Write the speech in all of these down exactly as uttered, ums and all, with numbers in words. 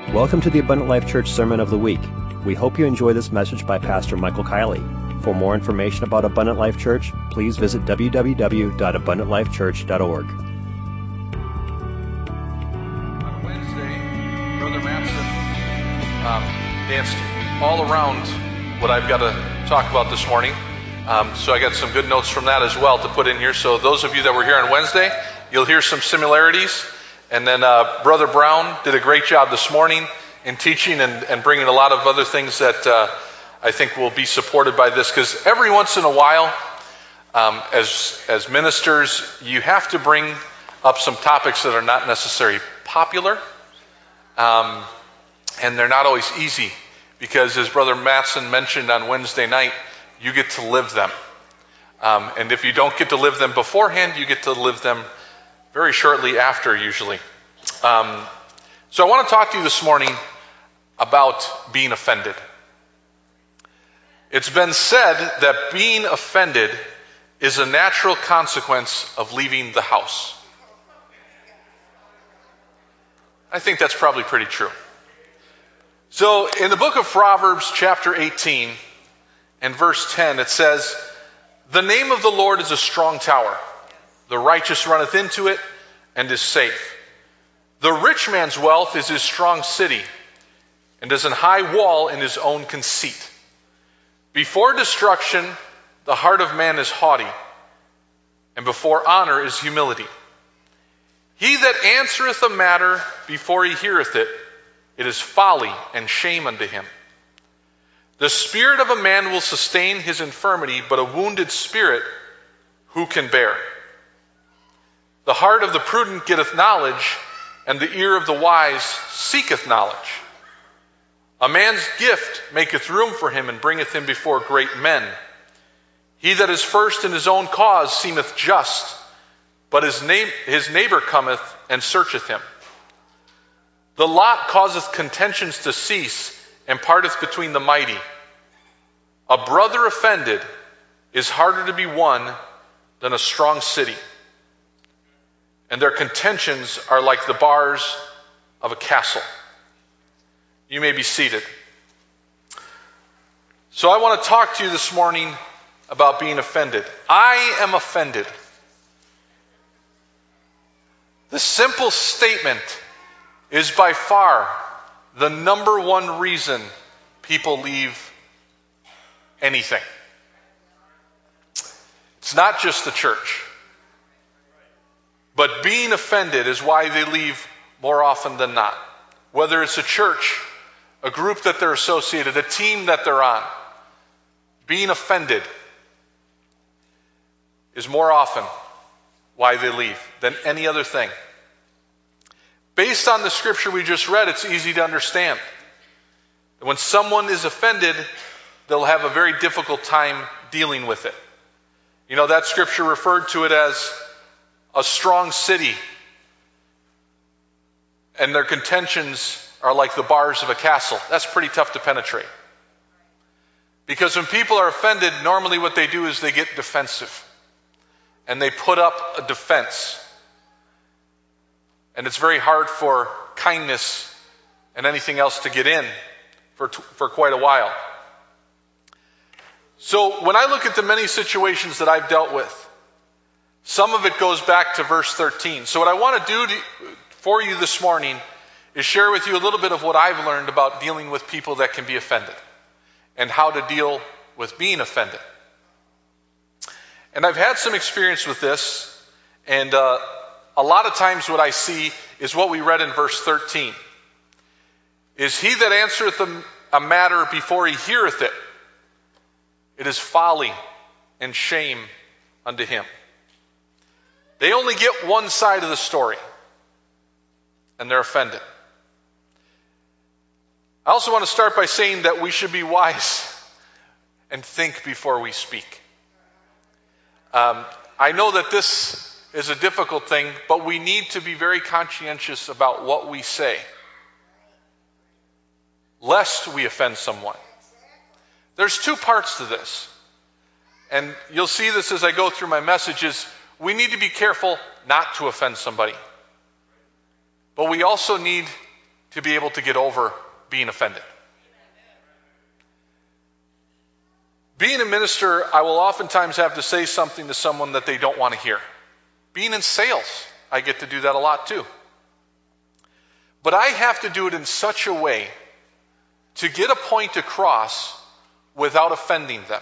Welcome to the Abundant Life Church Sermon of the Week. We hope you enjoy this message by Pastor Michael Kiley. For more information about Abundant Life Church, please visit w w w dot abundant life church dot org. On Wednesday, Brother Matson um, danced all around what I've got to talk about this morning. Um, so I got some good notes from that as well to put in here. So those of you that were here on Wednesday, you'll hear some similarities. And then uh, Brother Brown did a great job this morning in teaching and, and bringing a lot of other things that uh, I think will be supported by this. Because every once in a while, um, as as ministers, you have to bring up some topics that are not necessarily popular. Um, and they're not always easy. Because as Brother Matson mentioned on Wednesday night, you get to live them. Um, and if you don't get to live them beforehand, you get to live them very shortly after, usually. Um, so I want to talk to you this morning about being offended. It's been said that being offended is a natural consequence of leaving the house. I think that's probably pretty true. So in the book of Proverbs, chapter eighteen, and verse ten, it says, "The name of the Lord is a strong tower. The righteous runneth into it and is safe. The rich man's wealth is his strong city, and is an high wall in his own conceit. Before destruction, the heart of man is haughty, and before honor is humility. He that answereth a matter before he heareth it, it is folly and shame unto him. The spirit of a man will sustain his infirmity, but a wounded spirit who can bear? The heart of the prudent getteth knowledge, and the ear of the wise seeketh knowledge. A man's gift maketh room for him, and bringeth him before great men. He that is first in his own cause seemeth just, but his, na- his neighbor cometh and searcheth him. The lot causeth contentions to cease, and parteth between the mighty. A brother offended is harder to be won than a strong city. And their contentions are like the bars of a castle." You may be seated. So I want to talk to you this morning about being offended. I am offended. The simple statement is by far the number one reason people leave anything. It's not just the church. But being offended is why they leave more often than not. Whether it's a church, a group that they're associated, a team that they're on, being offended is more often why they leave than any other thing. Based on the scripture we just read, it's easy to understand. When someone is offended, they'll have a very difficult time dealing with it. You know, that scripture referred to it as a strong city, and their contentions are like the bars of a castle. That's pretty tough to penetrate. Because when people are offended, normally what they do is they get defensive. And they put up a defense. And it's very hard for kindness and anything else to get in for, for quite a while. So when I look at the many situations that I've dealt with, some of it goes back to verse thirteen. So what I want to do to, for you this morning is share with you a little bit of what I've learned about dealing with people that can be offended and how to deal with being offended. And I've had some experience with this, and uh, a lot of times what I see is what we read in verse thirteen. Is he that answereth a, a matter before he heareth it, it is folly and shame unto him. They only get one side of the story, and they're offended. I also want to start by saying that we should be wise and think before we speak. Um, I know that this is a difficult thing, but we need to be very conscientious about what we say, lest we offend someone. There's two parts to this, and you'll see this as I go through my messages. We need to be careful not to offend somebody. But we also need to be able to get over being offended. Being a minister, I will oftentimes have to say something to someone that they don't want to hear. Being in sales, I get to do that a lot too. But I have to do it in such a way to get a point across without offending them.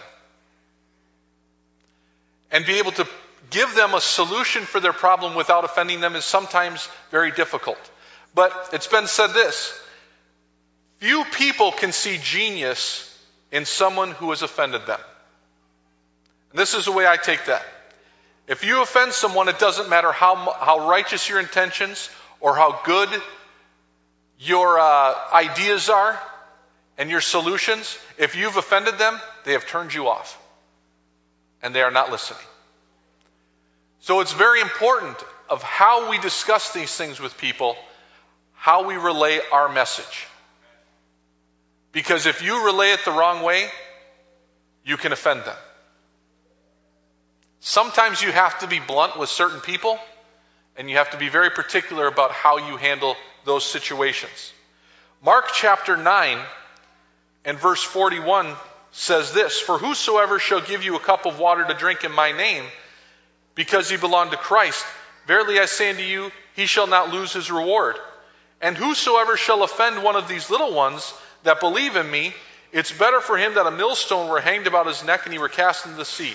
And be able to give them a solution for their problem without offending them is sometimes very difficult. But it's been said this: few people can see genius in someone who has offended them. And this is the way I take that. If you offend someone, it doesn't matter how, how righteous your intentions or how good your uh, ideas are and your solutions. If you've offended them, they have turned you off. And they are not listening. So it's very important of how we discuss these things with people, how we relay our message. Because if you relay it the wrong way, you can offend them. Sometimes you have to be blunt with certain people, and you have to be very particular about how you handle those situations. Mark chapter nine and verse forty-one says this: "For whosoever shall give you a cup of water to drink in my name, because he belonged to Christ, verily I say unto you, he shall not lose his reward. And whosoever shall offend one of these little ones that believe in me, it's better for him that a millstone were hanged about his neck and he were cast into the sea."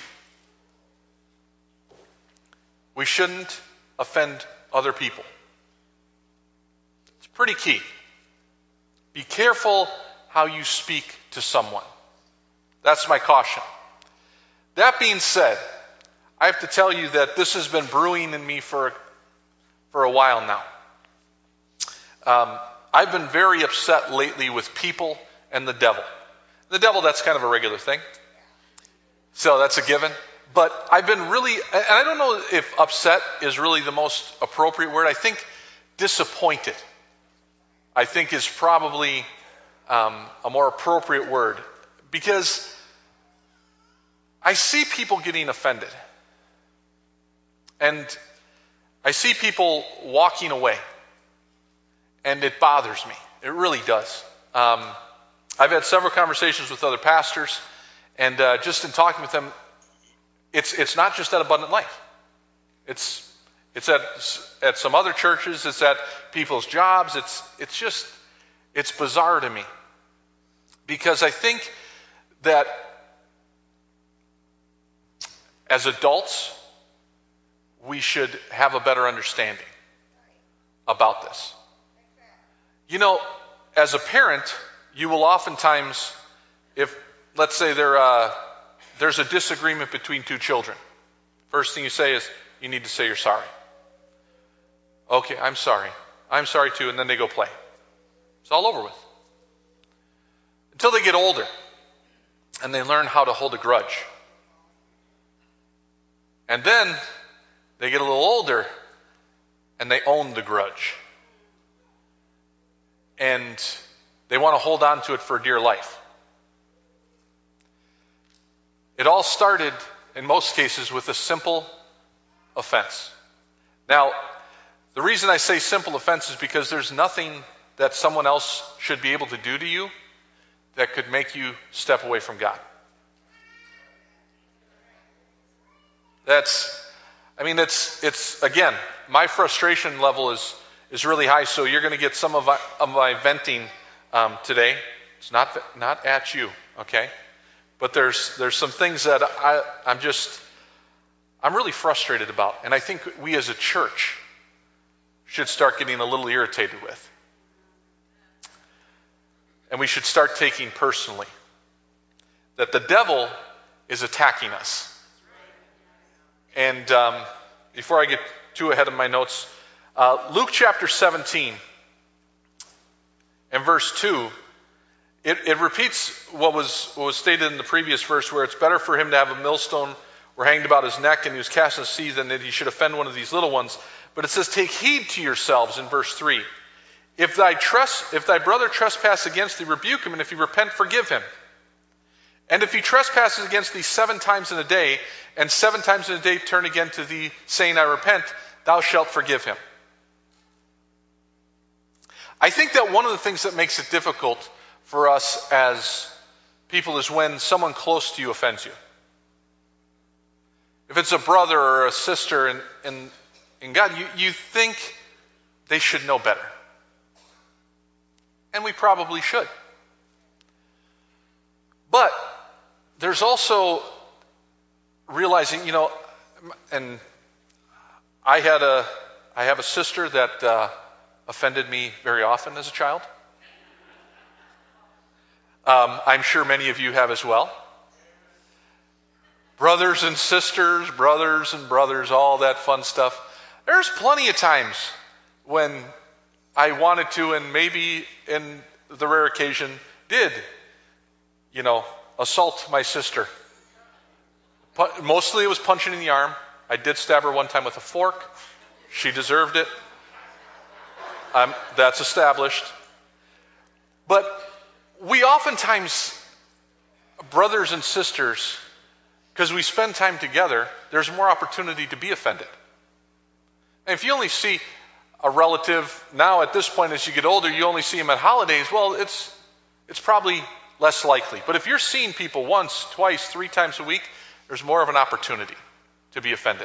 We shouldn't offend other people. It's pretty key. Be careful how you speak to someone. That's my caution. That being said, I have to tell you that this has been brewing in me for, for a while now. Um, I've been very upset lately with people and the devil. The devil, that's kind of a regular thing. So that's a given. But I've been really, and I don't know if upset is really the most appropriate word. I think disappointed, I think, is probably um, a more appropriate word. Because I see people getting offended. And I see people walking away. And it bothers me. It really does. Um, I've had several conversations with other pastors. And uh, just in talking with them, it's it's not just at Abundant Life. It's it's at at some other churches. It's at people's jobs. It's it's just, it's bizarre to me. Because I think that as adults, we should have a better understanding about this. You know, as a parent, you will oftentimes, if, let's say there, uh, there's a disagreement between two children, first thing you say is, you need to say you're sorry. Okay, I'm sorry. I'm sorry too, and then they go play. It's all over with. Until they get older, and they learn how to hold a grudge. And then they get a little older, and they own the grudge. And they want to hold on to it for dear life. It all started, in most cases, with a simple offense. Now, the reason I say simple offense is because there's nothing that someone else should be able to do to you that could make you step away from God. That's, I mean, it's, it's again, my frustration level is, is really high, so you're going to get some of my, of my venting um, today. It's not, not at you, okay? But there's, there's some things that I, I'm just, I'm really frustrated about. And I think we as a church should start getting a little irritated with. And we should start taking personally that the devil is attacking us. And um, before I get too ahead of my notes, uh, Luke chapter seventeen and verse two, it, it repeats what was, what was stated in the previous verse, where it's better for him to have a millstone were hanged about his neck and he was cast in the sea than that he should offend one of these little ones. But it says, take heed to yourselves in verse three. If thy, trust, if thy brother trespass against thee, rebuke him, and if he repent, forgive him. And if he trespasses against thee seven times in a day, and seven times in a day turn again to thee, saying, I repent, thou shalt forgive him. I think that one of the things that makes it difficult for us as people is when someone close to you offends you. If it's a brother or a sister in, in, in God, you, you think they should know better. And we probably should. But there's also realizing, you know, and I had a, I have a sister that uh, offended me very often as a child. Um, I'm sure many of you have as well. Brothers and sisters, brothers and brothers, all that fun stuff. There's plenty of times when I wanted to, and maybe in the rare occasion did, you know, assault my sister. But mostly it was punching in the arm. I did stab her one time with a fork. She deserved it. Um, that's established. But we oftentimes, brothers and sisters, because we spend time together, there's more opportunity to be offended. And if you only see a relative now at this point as you get older, you only see them at holidays, well, it's it's probably less likely. But if you're seeing people once, twice, three times a week, there's more of an opportunity to be offended.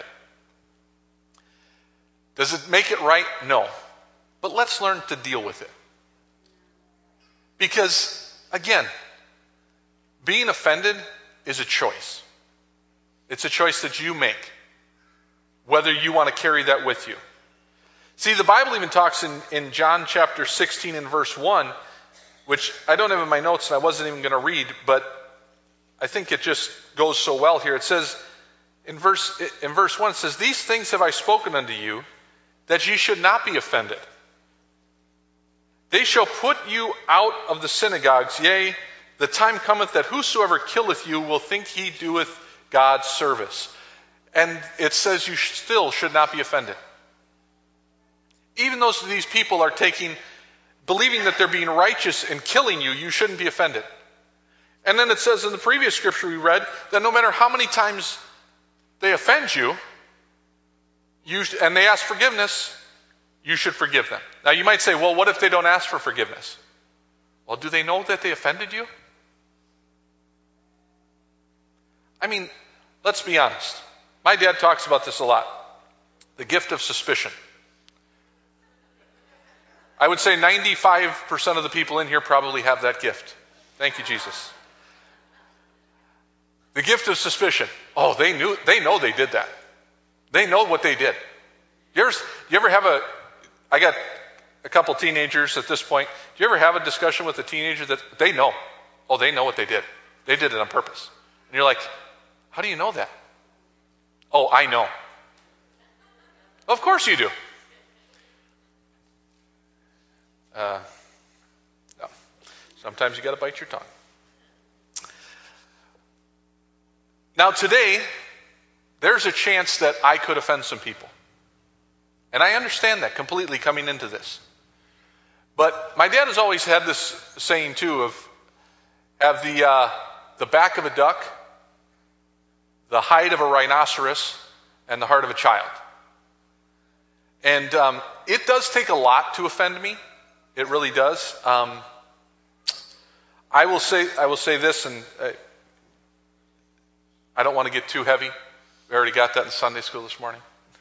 Does it make it right? No. But let's learn to deal with it. Because, again, being offended is a choice. It's a choice that you make, whether you want to carry that with you. See, the Bible even talks in, in John chapter sixteen and verse one, which I don't have in my notes and I wasn't even going to read, but I think it just goes so well here. It says, in verse, in verse one, it says, "These things have I spoken unto you, that ye should not be offended. They shall put you out of the synagogues. Yea, the time cometh that whosoever killeth you will think he doeth God's service." And it says you still should not be offended. Even though these people are taking, believing that they're being righteous and killing you, you shouldn't be offended. And then it says in the previous scripture we read that no matter how many times they offend you, you and they ask forgiveness, you should forgive them. Now you might say, well, what if they don't ask for forgiveness? Well, do they know that they offended you? I mean, let's be honest. My dad talks about this a lot. The gift of suspicion. I would say ninety-five percent of the people in here probably have that gift. Thank you, Jesus. The gift of suspicion. Oh, they knew, they know they did that. They know what they did. You ever, you ever have a, I got a couple teenagers at this point. Do you ever have a discussion with a teenager that they know? Oh, they know what they did. They did it on purpose. And you're like, how do you know that? Oh, I know. Of course you do. Uh, no. Sometimes you got to bite your tongue. Now today, there's a chance that I could offend some people. And I understand that completely coming into this. But my dad has always had this saying too of have the uh, the back of a duck, the hide of a rhinoceros, and the heart of a child. And um, it does take a lot to offend me. It really does. Um, I will say I will say this, and uh, I don't want to get too heavy. We already got that in Sunday school this morning.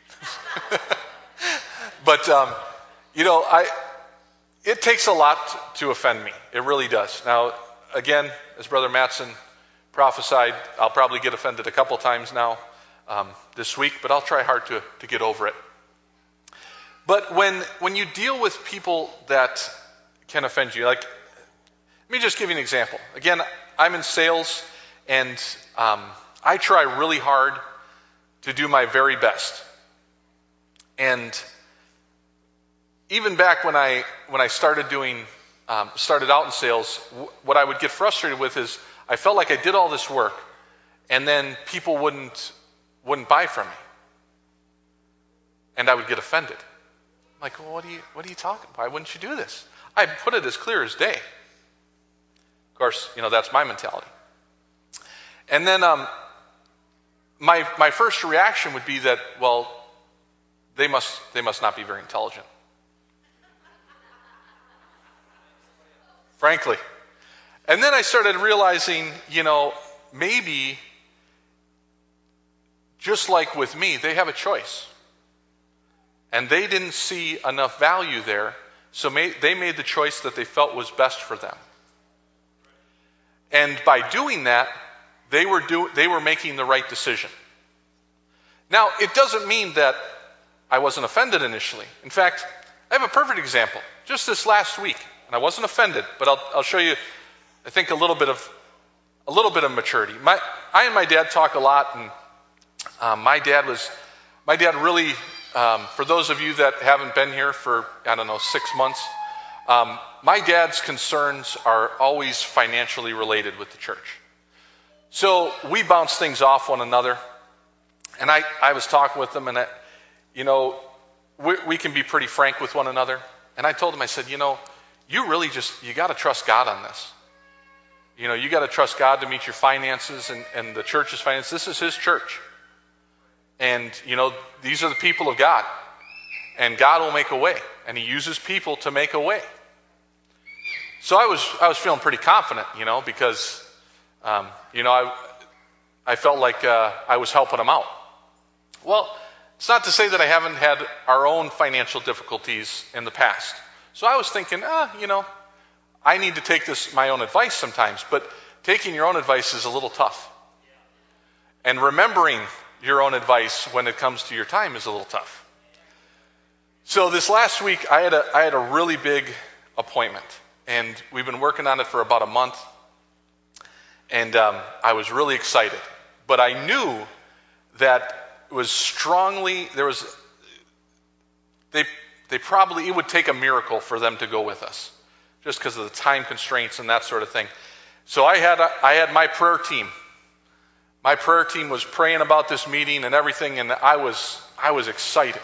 But um, you know, I it takes a lot to offend me. It really does. Now, again, as Brother Mattson prophesied, I'll probably get offended a couple times now um, this week, but I'll try hard to to get over it. But when when you deal with people that can offend you, like, let me just give you an example. Again, I'm in sales, and um, I try really hard to do my very best. And even back when I when I started doing um, started out in sales, w- what I would get frustrated with is I felt like I did all this work, and then people wouldn't wouldn't buy from me, and I would get offended. Like, well, what are you, what are you talking about? Why wouldn't you do this? I put it as clear as day. Of course, you know, that's my mentality. And then um, my my first reaction would be that, well, they must they must not be very intelligent. frankly. And then I started realizing, you know, maybe just like with me, they have a choice. And they didn't see enough value there, so may, they made the choice that they felt was best for them. And by doing that, they were do, they were making the right decision. Now, it doesn't mean that I wasn't offended initially. In fact, I have a perfect example. Just this last week, and I wasn't offended, but I'll, I'll show you, I think, a little bit of a little bit of maturity. My, I and my dad talk a lot, and um, my dad was, my dad really, um, for those of you that haven't been here for, I don't know, six months, um, my dad's concerns are always financially related with the church. So we bounce things off one another, and I, I was talking with him, and I, you know, we, we can be pretty frank with one another. And I told him, I said, you know, you really just, you got to trust God on this. You know, you got to trust God to meet your finances and, and the church's finances. This is his church. And, you know, these are the people of God. And God will make a way. And he uses people to make a way. So I was I was feeling pretty confident, you know, because, um, you know, I, I felt like uh, I was helping him out. Well, it's not to say that I haven't had our own financial difficulties in the past. So I was thinking, ah, you know, I need to take this my own advice sometimes, but taking your own advice is a little tough. And remembering your own advice when it comes to your time is a little tough. So this last week, I had a I had a really big appointment, and we've been working on it for about a month, and um, I was really excited. But I knew that it was strongly, there was, they they probably, it would take a miracle for them to go with us, just because of the time constraints and that sort of thing. So I had a, I had my prayer team. My prayer team was praying about this meeting and everything, and I was I was excited.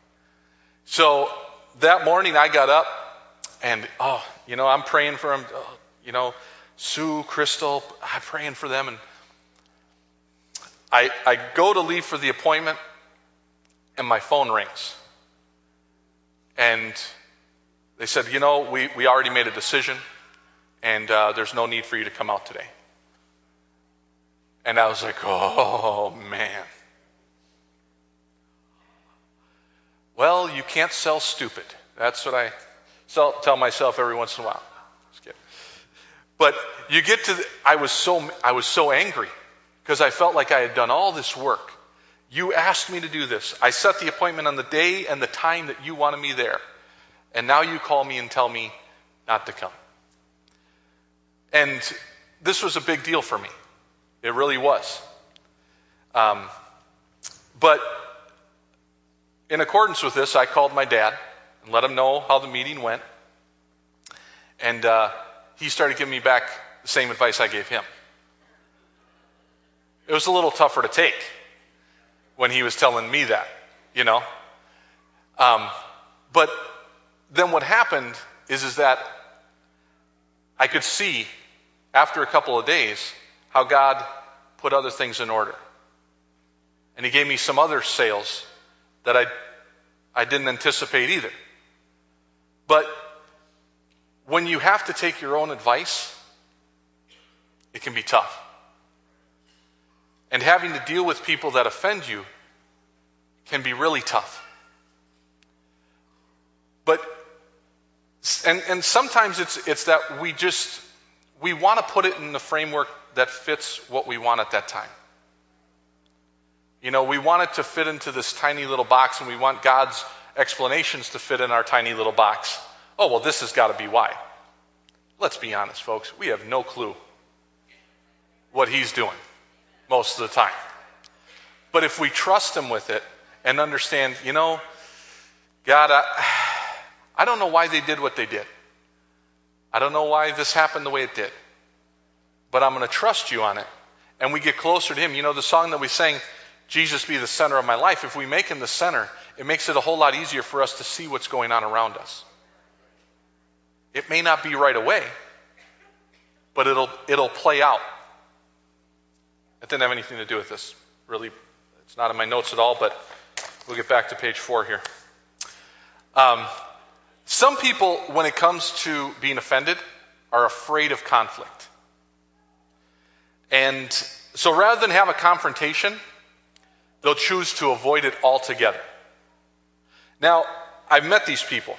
So that morning I got up, and oh, you know, I'm praying for them. Oh, you know, Sue, Crystal, I'm praying for them, and I I go to leave for the appointment, and my phone rings, and they said, you know, we, we already made a decision, and uh, there's no need for you to come out today. And I was like, oh, man. Well, you can't sell stupid. That's what I sell, tell myself every once in a while. Just kidding. But you get to the, I was so I was so angry because I felt like I had done all this work. You asked me to do this. I set the appointment on the day and the time that you wanted me there. And now you call me and tell me not to come. And this was a big deal for me. It really was. Um, but in accordance with this, I called my dad and let him know how the meeting went. And uh, he started giving me back the same advice I gave him. It was a little tougher to take when he was telling me that, you know. Um, but then what happened is, is that I could see after a couple of days how God put other things in order. And he gave me some other sales that I I didn't anticipate either. But when you have to take your own advice, it can be tough. And having to deal with people that offend you can be really tough. But and and sometimes it's it's that we just we want to put it in the framework that fits what we want at that time. You know, we want it to fit into this tiny little box, and we want God's explanations to fit in our tiny little box. Oh, well, this has got to be why. Let's be honest, folks. We have no clue what he's doing most of the time. But if we trust him with it and understand, you know, God, I, I don't know why they did what they did. I don't know why this happened the way it did. But I'm going to trust you on it. And we get closer to him. You know, the song that we sang, Jesus be the center of my life. If we make him the center, it makes it a whole lot easier for us to see what's going on around us. It may not be right away, but it'll it'll play out. It didn't have anything to do with this. Really, it's not in my notes at all, but we'll get back to page four here. Um, some people, when it comes to being offended, are afraid of conflict. And so rather than have a confrontation, they'll choose to avoid it altogether. Now, I've met these people.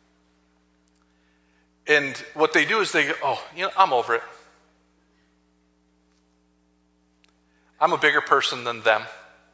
And what they do is they go, oh, you know, I'm over it. I'm a bigger person than them.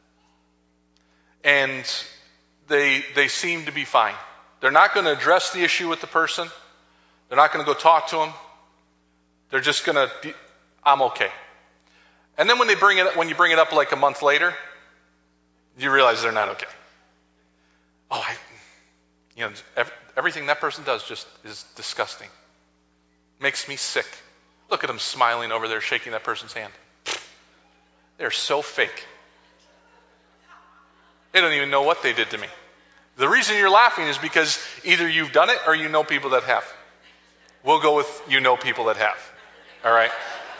And they they seem to be fine. They're not going to address the issue with the person. They're not going to go talk to them. They're just going to, I'm okay. And then when they bring it, when you bring it up like a month later, you realize they're not okay. Oh, I, you know, every, everything that person does just is disgusting. Makes me sick. Look at them smiling over there, shaking that person's hand. They're so fake. They don't even know what they did to me. The reason you're laughing is because either you've done it or you know people that have. We'll go with you know people that have. All right?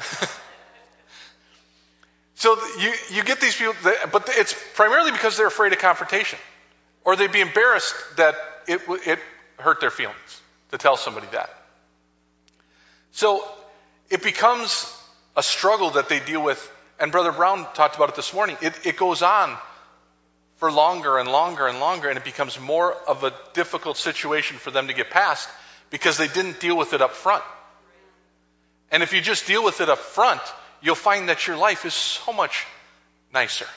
So you, you get these people, that, but it's primarily because they're afraid of confrontation. Or they'd be embarrassed that it, it hurt their feelings to tell somebody that. So it becomes a struggle that they deal with. And Brother Brown talked about it this morning. It, it goes on for longer and longer and longer, and it becomes more of a difficult situation for them to get past because they didn't deal with it up front. And if you just deal with it up front, you'll find that your life is so much nicer.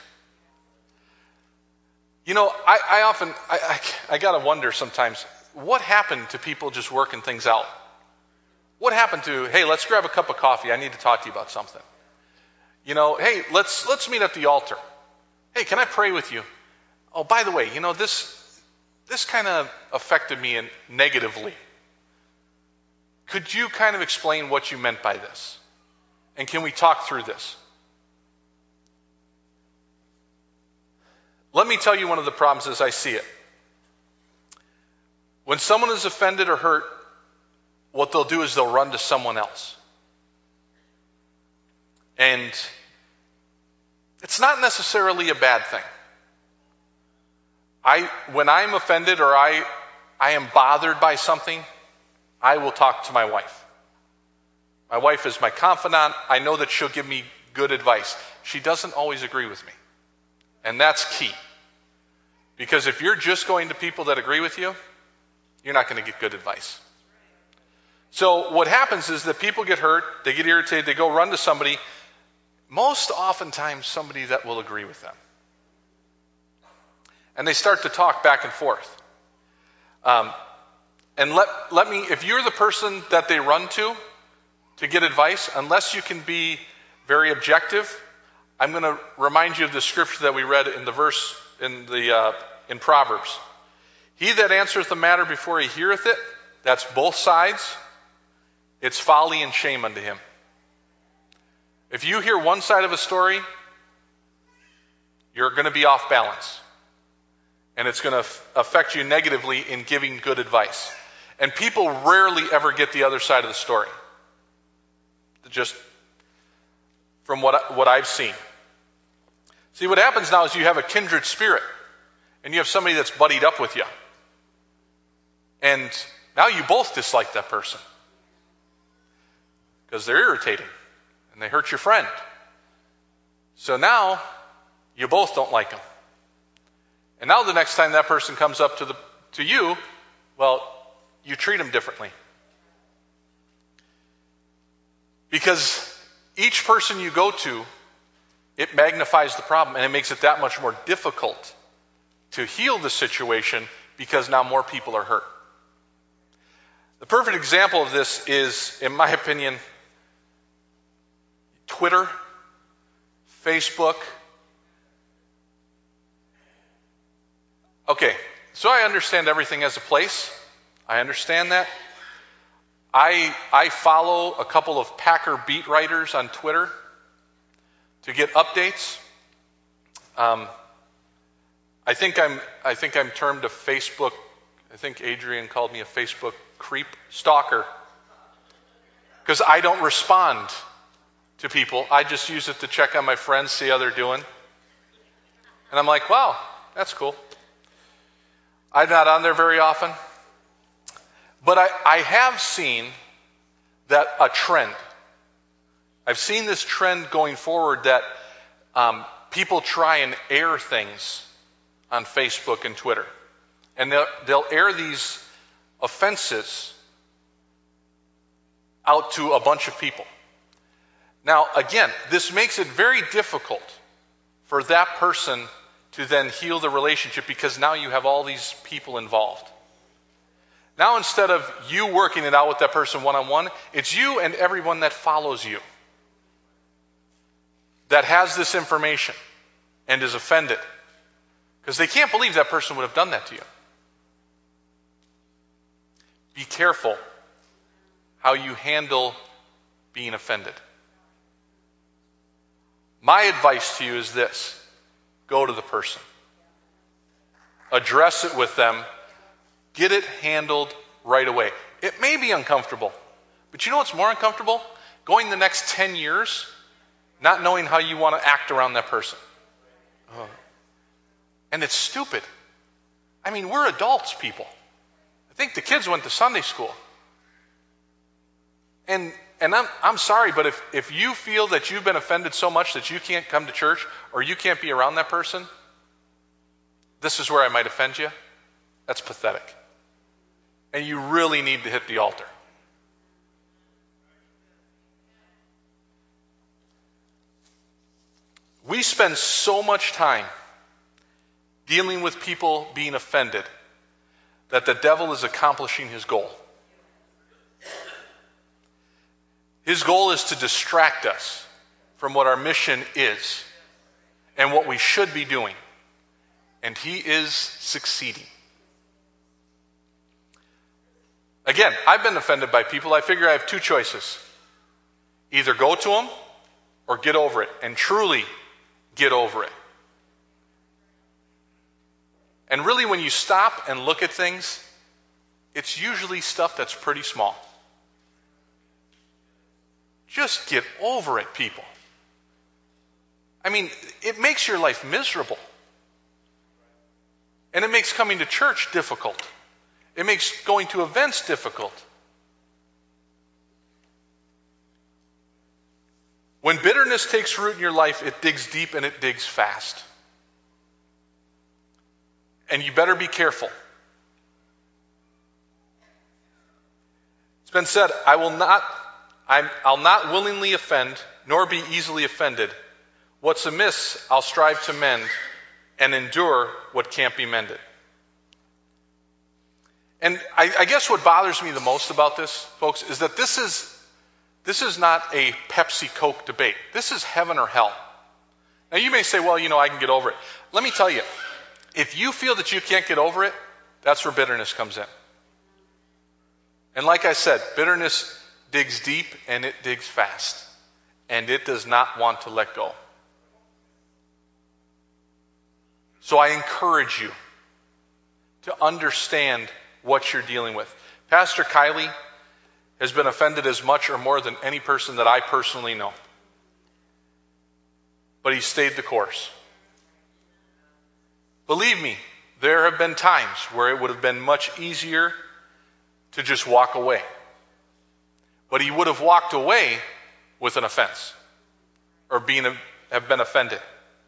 You know, I, I often, I, I, I got to wonder sometimes, what happened to people just working things out? What happened to, hey, let's grab a cup of coffee. I need to talk to you about something. You know, hey, let's let's meet at the altar. Hey, can I pray with you? Oh, by the way, you know, this this kind of affected me in, negatively. Could you kind of explain what you meant by this? And can we talk through this? Let me tell you one of the problems as I see it. When someone is offended or hurt, what they'll do is they'll run to someone else. And it's not necessarily a bad thing. I, when I'm offended or I, I am bothered by something, I will talk to my wife. My wife is my confidant. I know that she'll give me good advice. She doesn't always agree with me. And that's key. Because if you're just going to people that agree with you, you're not going to get good advice. So what happens is that people get hurt, they get irritated, they go run to somebody, most oftentimes somebody that will agree with them. And they start to talk back and forth. Um, and let, let me, if you're the person that they run to, to get advice, unless you can be very objective, I'm going to remind you of the scripture that we read in the verse in the uh, in Proverbs. He that answereth the matter before he heareth it, that's both sides, it's folly and shame unto him. If you hear one side of a story, you're going to be off balance. And it's going to affect you negatively in giving good advice. And people rarely ever get the other side of the story. Just from what, what I've seen. See, what happens now is you have a kindred spirit. And you have somebody that's buddied up with you. And now you both dislike that person. Because they're irritating. And they hurt your friend. So now, you both don't like them. And now the next time that person comes up to the to you, well, you treat them differently. Because each person you go to, it magnifies the problem, and it makes it that much more difficult to heal the situation because now more people are hurt. The perfect example of this is, in my opinion, Twitter, Facebook. Okay, so I understand everything has a place. I understand that. I I follow a couple of Packer beat writers on Twitter to get updates. Um, I think I'm I think I'm termed a Facebook. I think Adrian called me a Facebook creep stalker because I don't respond to people. I just use it to check on my friends, see how they're doing, and I'm like, wow, that's cool. I'm not on there very often, but I, I have seen that a trend. I've seen this trend going forward that um, people try and air things on Facebook and Twitter. And they'll, they'll air these offenses out to a bunch of people. Now, again, this makes it very difficult for that person to then heal the relationship because now you have all these people involved. Now, instead of you working it out with that person one-on-one, it's you and everyone that follows you that has this information and is offended because they can't believe that person would have done that to you. Be careful how you handle being offended. My advice to you is this: go to the person. Address it with them. Get it handled right away. It may be uncomfortable, but you know what's more uncomfortable? Going the next ten years, not knowing how you want to act around that person. Oh. And it's stupid. I mean, we're adults, people. I think the kids went to Sunday school. And and I'm I'm sorry, but if, if you feel that you've been offended so much that you can't come to church or you can't be around that person, this is where I might offend you. That's pathetic. And you really need to hit the altar. We spend so much time dealing with people being offended that the devil is accomplishing his goal. His goal is to distract us from what our mission is and what we should be doing. And he is succeeding. Again, I've been offended by people. I figure I have two choices. Either go to them or get over it, and truly get over it. And really, when you stop and look at things, it's usually stuff that's pretty small. Just get over it, people. I mean, it makes your life miserable. And it makes coming to church difficult. It makes going to events difficult. When bitterness takes root in your life, it digs deep and it digs fast. And you better be careful. It's been said, I will not, I'm, I'll not willingly offend, nor be easily offended. What's amiss, I'll strive to mend, and endure what can't be mended. And I, I guess what bothers me the most about this, folks, is that this is this is not a Pepsi-Coke debate. This is heaven or hell. Now you may say, well, you know, I can get over it. Let me tell you, if you feel that you can't get over it, that's where bitterness comes in. And like I said, bitterness digs deep and it digs fast. And it does not want to let go. So I encourage you to understand what you're dealing with. Pastor Kylie has been offended as much or more than any person that I personally know. But he stayed the course. Believe me, there have been times where it would have been much easier to just walk away. But he would have walked away with an offense or being have been offended.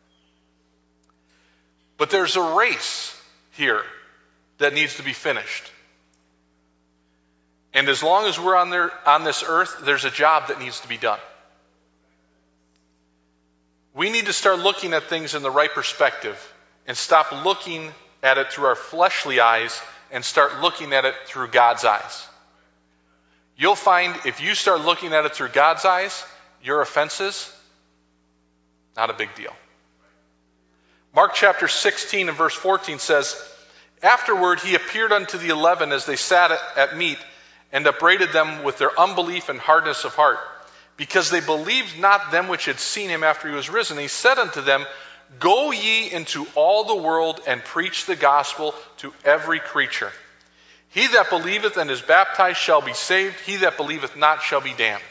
But there's a race here that needs to be finished. And as long as we're on there on this earth, there's a job that needs to be done. We need to start looking at things in the right perspective and stop looking at it through our fleshly eyes and start looking at it through God's eyes. You'll find if you start looking at it through God's eyes, your offenses, not a big deal. Mark chapter sixteen and verse fourteen says, afterward he appeared unto the eleven as they sat at, at meat, and upbraided them with their unbelief and hardness of heart, because they believed not them which had seen him after he was risen. He said unto them, go ye into all the world and preach the gospel to every creature. He that believeth and is baptized shall be saved. He that believeth not shall be damned.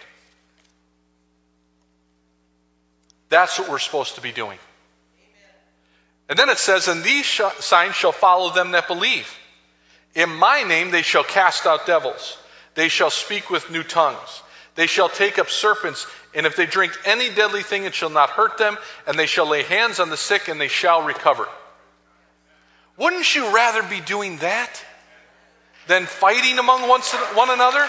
That's what we're supposed to be doing. And then it says, and these sh- signs shall follow them that believe. In my name they shall cast out devils. They shall speak with new tongues. They shall take up serpents, and if they drink any deadly thing, it shall not hurt them, and they shall lay hands on the sick, and they shall recover. Wouldn't you rather be doing that than fighting among one another?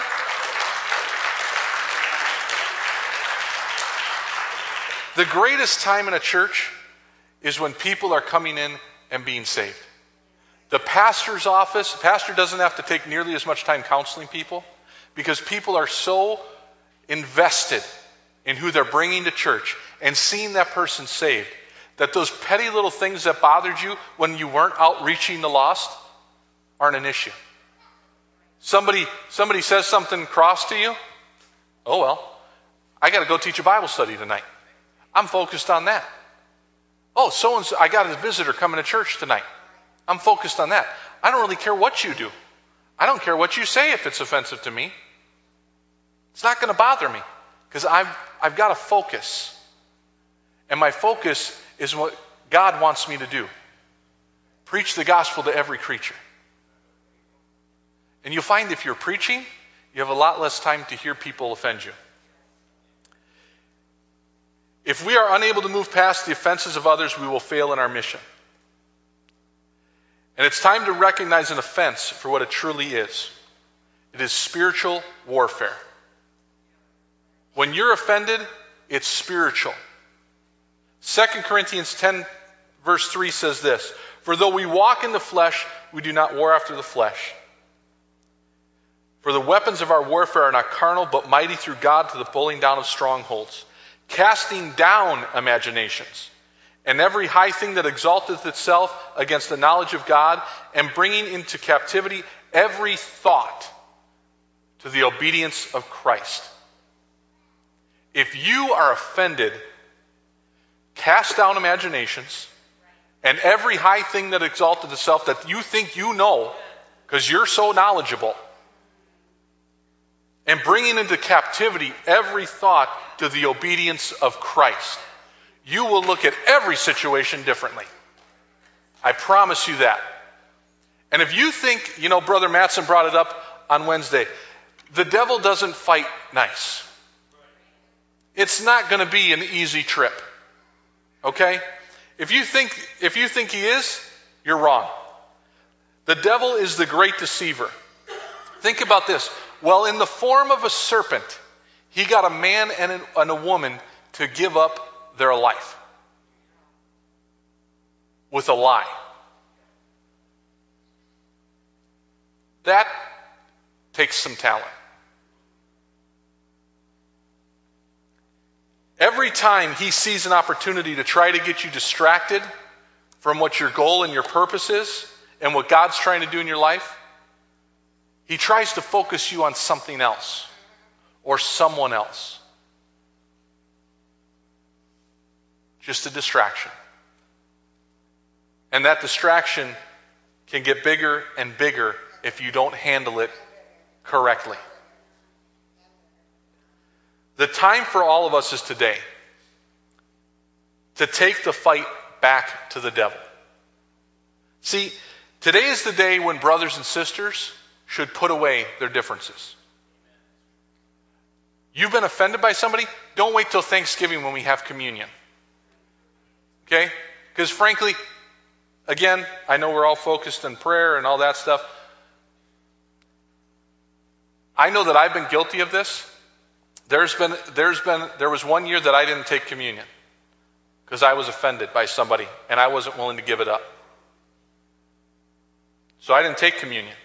The greatest time in a church is when people are coming in and being saved. The pastor's office, the pastor doesn't have to take nearly as much time counseling people because people are so invested in who they're bringing to church and seeing that person saved that those petty little things that bothered you when you weren't out reaching the lost aren't an issue. Somebody, somebody says something cross to you. Oh, well, I got to go teach a Bible study tonight. I'm focused on that. Oh, so-and-so, I got a visitor coming to church tonight. I'm focused on that. I don't really care what you do. I don't care what you say if it's offensive to me. It's not going to bother me because I've, I've got a focus. And my focus is what God wants me to do. Preach the gospel to every creature. And you'll find if you're preaching, you have a lot less time to hear people offend you. If we are unable to move past the offenses of others, we will fail in our mission. And it's time to recognize an offense for what it truly is. It is spiritual warfare. When you're offended, it's spiritual. Second Corinthians ten, verse three says this, "For though we walk in the flesh, we do not war after the flesh. For the weapons of our warfare are not carnal, but mighty through God to the pulling down of strongholds, casting down imaginations, and every high thing that exalteth itself against the knowledge of God, and bringing into captivity every thought to the obedience of Christ." If you are offended, cast down imaginations, and every high thing that exalteth itself that you think you know, because you're so knowledgeable, and bringing into captivity every thought to the obedience of Christ. You will look at every situation differently. I promise you that. And if you think, you know, Brother Mattson brought it up on Wednesday, the devil doesn't fight nice. It's not going to be an easy trip. Okay? If you think, if you think he is, you're wrong. The devil is the great deceiver. Think about this. Well, in the form of a serpent, he got a man and a, and a woman to give up their life with a lie. That takes some talent. Every time he sees an opportunity to try to get you distracted from what your goal and your purpose is and what God's trying to do in your life, he tries to focus you on something else or someone else. Just a distraction. And that distraction can get bigger and bigger if you don't handle it correctly. The time for all of us is today to take the fight back to the devil. See, today is the day when brothers and sisters should put away their differences. You've been offended by somebody? Don't wait till Thanksgiving when we have communion. Okay? Because frankly, again, I know we're all focused on prayer and all that stuff. I know that I've been guilty of this. There's been, there's been, there was one year that I didn't take communion because I was offended by somebody and I wasn't willing to give it up. So I didn't take communion.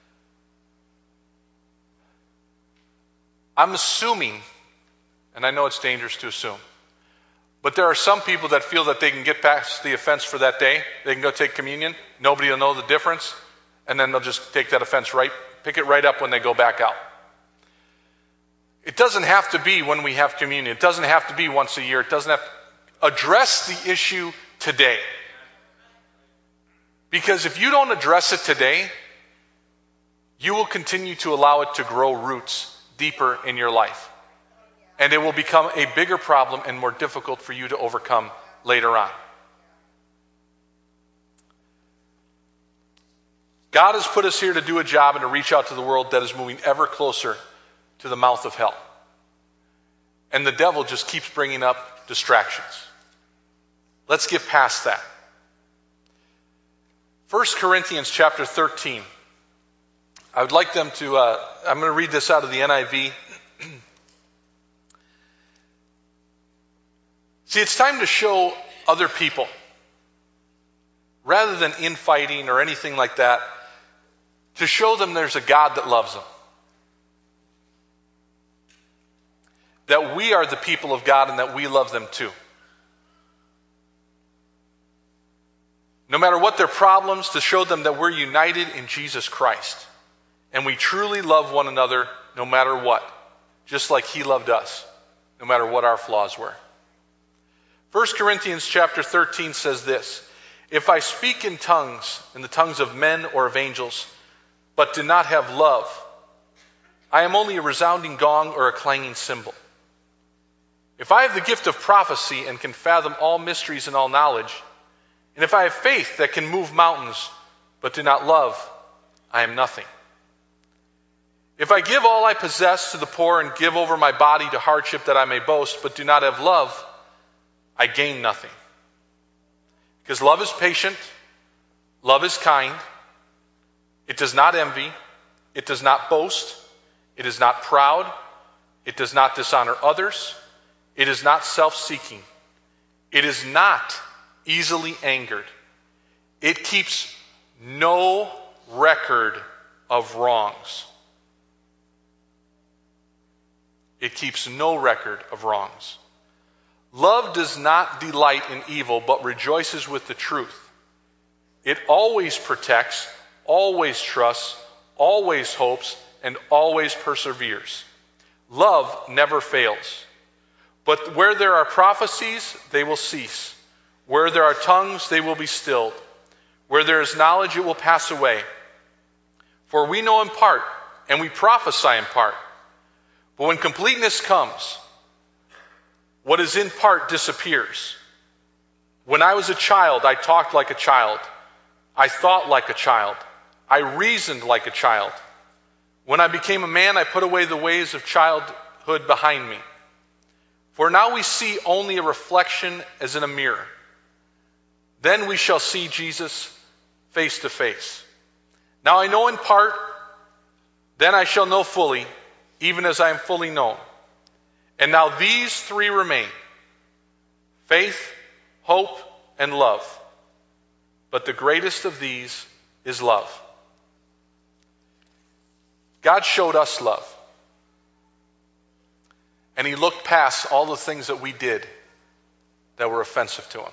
I'm assuming, and I know it's dangerous to assume, but there are some people that feel that they can get past the offense for that day. They can go take communion. Nobody will know the difference. And then they'll just take that offense right, pick it right up when they go back out. It doesn't have to be when we have communion. It doesn't have to be once a year. It doesn't have to address the issue today. Because if you don't address it today, you will continue to allow it to grow roots deeper in your life. And it will become a bigger problem and more difficult for you to overcome later on. God has put us here to do a job and to reach out to the world that is moving ever closer to the mouth of hell. And the devil just keeps bringing up distractions. Let's get past that. First Corinthians chapter thirteen. I would like them to, uh, I'm going to read this out of the N I V. See, it's time to show other people, rather than infighting or anything like that, to show them there's a God that loves them. That we are the people of God and that we love them too. No matter what their problems, to show them that we're united in Jesus Christ. And we truly love one another no matter what. Just like he loved us, no matter what our flaws were. First Corinthians chapter thirteen says this: if I speak in tongues, in the tongues of men or of angels, but do not have love, I am only a resounding gong or a clanging cymbal. If I have the gift of prophecy and can fathom all mysteries and all knowledge, and if I have faith that can move mountains, but do not love, I am nothing. If I give all I possess to the poor and give over my body to hardship that I may boast, but do not have love, I gain nothing. Because love is patient, love is kind, it does not envy, it does not boast, it is not proud, it does not dishonor others, it is not self-seeking, it is not easily angered, it keeps no record of wrongs. It keeps no record of wrongs. Love does not delight in evil, but rejoices with the truth. It always protects, always trusts, always hopes, and always perseveres. Love never fails. But where there are prophecies, they will cease. Where there are tongues, they will be stilled. Where there is knowledge, it will pass away. For we know in part, and we prophesy in part. But when completeness comes, what is in part disappears. When I was a child, I talked like a child. I thought like a child. I reasoned like a child. When I became a man, I put away the ways of childhood behind me. For now we see only a reflection as in a mirror. Then we shall see Jesus face to face. Now I know in part, then I shall know fully, even as I am fully known. And now these three remain: faith, hope, and love. But the greatest of these is love. God showed us love. And he looked past all the things that we did that were offensive to him.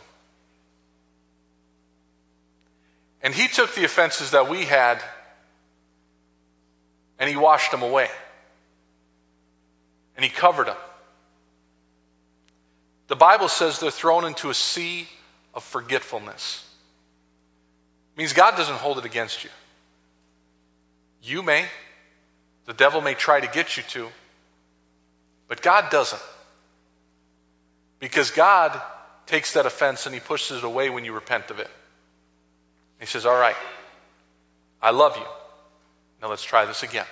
And he took the offenses that we had and he washed them away. And he covered them. The Bible says they're thrown into a sea of forgetfulness. It means God doesn't hold it against you. You may. The devil may try to get you to. But God doesn't. Because God takes that offense and he pushes it away when you repent of it. He says, all right, I love you. Now let's try this again.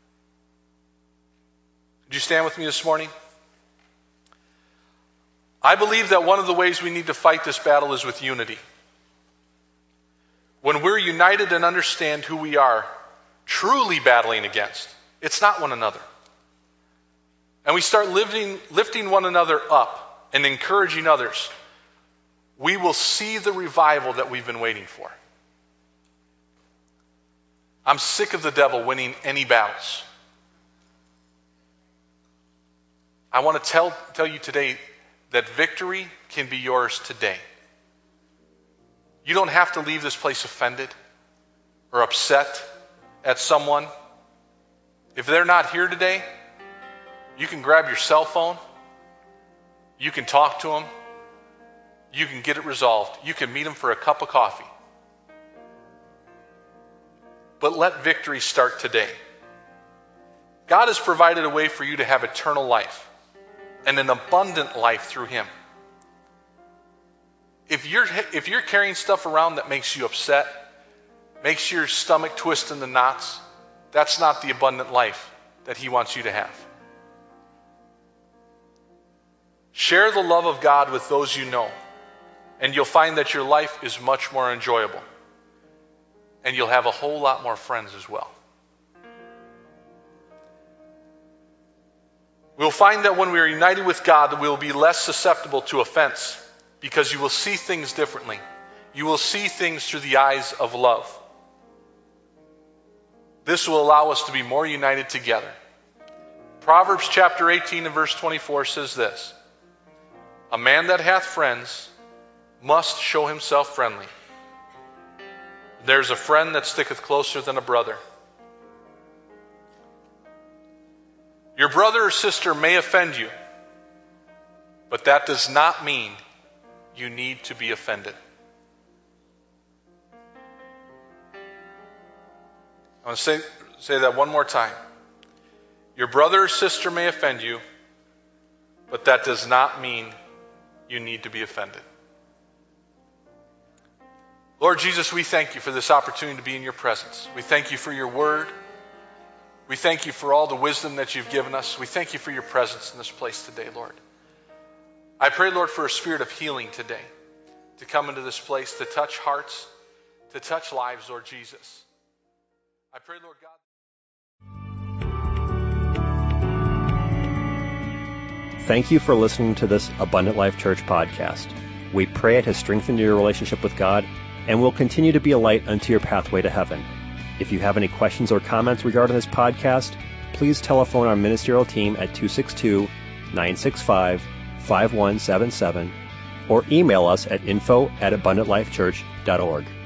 Would you stand with me this morning? I believe that one of the ways we need to fight this battle is with unity. When we're united and understand who we are truly battling against, it's not one another. And we start lifting, lifting one another up and encouraging others, we will see the revival that we've been waiting for. I'm sick of the devil winning any battles. I want to tell, tell you today that victory can be yours today. You don't have to leave this place offended or upset at someone. If they're not here today, you can grab your cell phone. You can talk to them. You can get it resolved. You can meet them for a cup of coffee. But let victory start today. God has provided a way for you to have eternal life and an abundant life through him. If you're, if you're carrying stuff around that makes you upset, makes your stomach twist into knots, that's not the abundant life that he wants you to have. Share the love of God with those you know, and you'll find that your life is much more enjoyable. And you'll have a whole lot more friends as well. We'll find that when we are united with God, that we will be less susceptible to offense, because you will see things differently. You will see things through the eyes of love. This will allow us to be more united together. Proverbs chapter eighteen and verse twenty-four says this: a man that hath friends must show himself friendly. There's a friend that sticketh closer than a brother. Your brother or sister may offend you, but that does not mean you need to be offended. I want to say, say that one more time. Your brother or sister may offend you, but that does not mean you need to be offended. Lord Jesus, we thank you for this opportunity to be in your presence. We thank you for your word. We thank you for all the wisdom that you've given us. We thank you for your presence in this place today, Lord. I pray, Lord, for a spirit of healing today to come into this place, to touch hearts, to touch lives, Lord Jesus. I pray, Lord God. Thank you for listening to this Abundant Life Church podcast. We pray it has strengthened your relationship with God and will continue to be a light unto your pathway to heaven. If you have any questions or comments regarding this podcast, please telephone our ministerial team at two six two, nine six five, five one seven seven or email us at info at abundant life church dot org.